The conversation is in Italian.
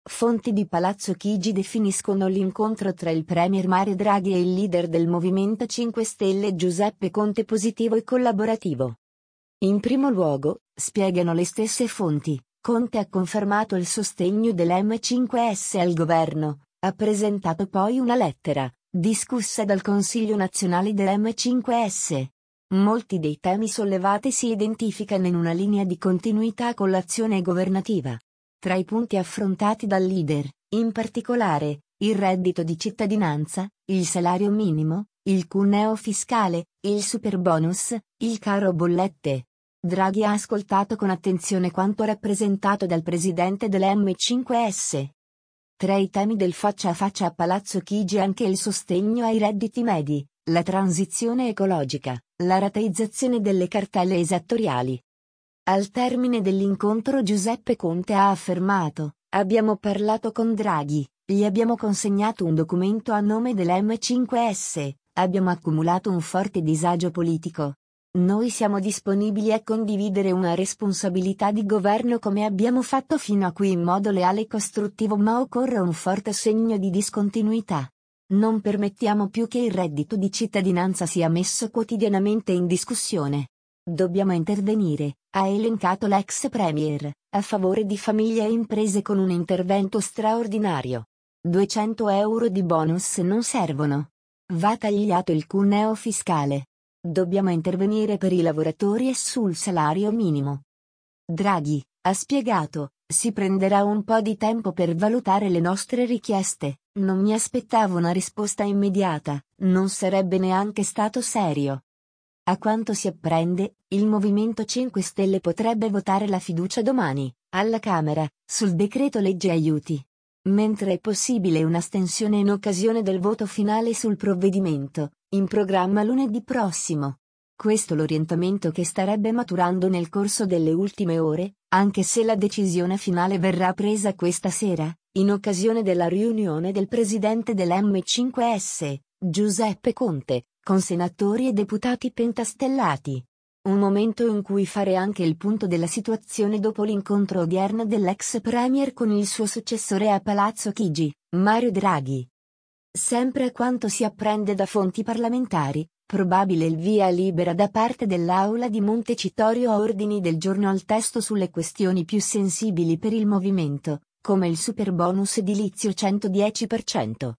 Fonti di Palazzo Chigi definiscono l'incontro tra il premier Mario Draghi e il leader del Movimento 5 Stelle Giuseppe Conte positivo e collaborativo. In primo luogo, spiegano le stesse fonti, Conte ha confermato il sostegno dell'M5S al governo, ha presentato poi una lettera, discussa dal Consiglio nazionale dell'M5S. Molti dei temi sollevati si identificano in una linea di continuità con l'azione governativa. Tra i punti affrontati dal leader, in particolare, il reddito di cittadinanza, il salario minimo, il cuneo fiscale, il superbonus, il caro bollette. Draghi ha ascoltato con attenzione quanto rappresentato dal presidente dell'M5S. Tra i temi del faccia a faccia a Palazzo Chigi anche il sostegno ai redditi medi, la transizione ecologica, la rateizzazione delle cartelle esattoriali. Al termine dell'incontro Giuseppe Conte ha affermato: abbiamo parlato con Draghi, gli abbiamo consegnato un documento a nome dell'M5S, abbiamo accumulato un forte disagio politico. Noi siamo disponibili a condividere una responsabilità di governo come abbiamo fatto fino a qui in modo leale e costruttivo, ma occorre un forte segno di discontinuità. Non permettiamo più che il reddito di cittadinanza sia messo quotidianamente in discussione. Dobbiamo intervenire, ha elencato l'ex premier, a favore di famiglie e imprese con un intervento straordinario. 200 euro di bonus non servono. Va tagliato il cuneo fiscale. Dobbiamo intervenire per i lavoratori e sul salario minimo. Draghi, ha spiegato, si prenderà un po' di tempo per valutare le nostre richieste, non mi aspettavo una risposta immediata, non sarebbe neanche stato serio. A quanto si apprende, il Movimento 5 Stelle potrebbe votare la fiducia domani, alla Camera, sul decreto legge aiuti. Mentre è possibile un'astensione in occasione del voto finale sul provvedimento, in programma lunedì prossimo. Questo l'orientamento che starebbe maturando nel corso delle ultime ore, anche se la decisione finale verrà presa questa sera, in occasione della riunione del presidente dell'M5S, Giuseppe Conte, con senatori e deputati pentastellati. Un momento in cui fare anche il punto della situazione dopo l'incontro odierno dell'ex premier con il suo successore a Palazzo Chigi, Mario Draghi. Sempre a quanto si apprende da fonti parlamentari, probabile il via libera da parte dell'Aula di Montecitorio a ordini del giorno al testo sulle questioni più sensibili per il movimento, come il superbonus edilizio 110%.